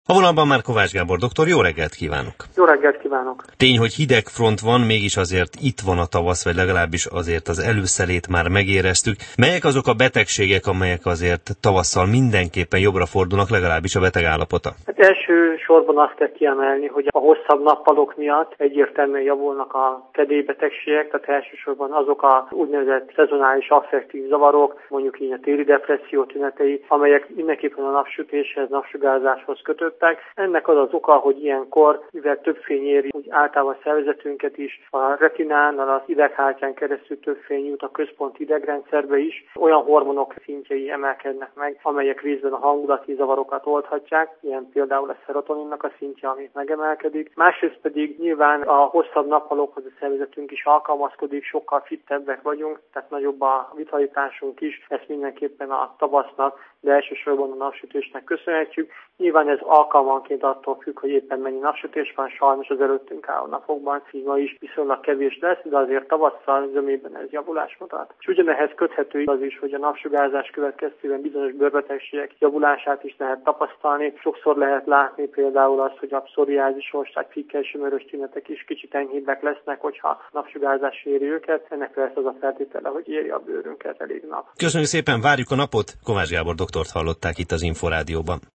A vonalban már Kovács Gábor doktor, jó reggelt kívánok! Jó reggelt kívánok! Tény, hogy hideg front van, mégis azért itt van a tavasz, vagy legalábbis azért az előszelét már megéreztük. Melyek azok a betegségek, amelyek azért tavasszal mindenképpen jobbra fordulnak, legalábbis a beteg állapota? Hát elsősorban azt kell kiemelni, hogy a hosszabb nappalok miatt egyértelműen javulnak a kedélybetegségek, tehát elsősorban azok a úgynevezett szezonális affektív zavarok, mondjuk így a téli depresszió tünetei, amelyek mindenképpen a napsütéshez, napsugárzáshoz kötődtek. Ennek az az oka, hogy ilyenkor, mivel több fény éri úgy általában a szervezetünket is, a retinán, az ideghártyán keresztül több fény jut a központi idegrendszerbe is, olyan hormonok szintjei emelkednek meg, amelyek részben a hangulati zavarokat oldhatják, ilyen például a szerotoninnak a szintje, ami megemelkedik. Másrészt pedig nyilván a hosszabb nappalokhoz a szervezetünk is alkalmazkodik, sokkal fittebbek vagyunk, tehát nagyobb a vitalitásunk is, ezt mindenképpen a tavasznak, de elsősorban a napsütésnek köszönhetjük. Nyilván ez alkalmanként attól függ, hogy éppen mennyi napsütés van, sajnos az előttünk álló napokban, így ma is viszonylag kevés lesz, de azért tavasszal zömében ez javulás mutat. És ugyanehhez köthető az is, hogy a napsugárzás következtében bizonyos bőrbetegségek javulását is lehet tapasztalni. Sokszor lehet látni például azt, hogy a pszoriázisos, tehát fikkely-sömörös tünetek is kicsit enyhébbek lesznek, hogyha napsugárzás éri őket. Ennek lesz az a feltétele, hogy éri a bőrünket elég nap. Köszönjük szépen, várjuk a napot! Kovács Gábor doktort hallották itt az Inforádióban.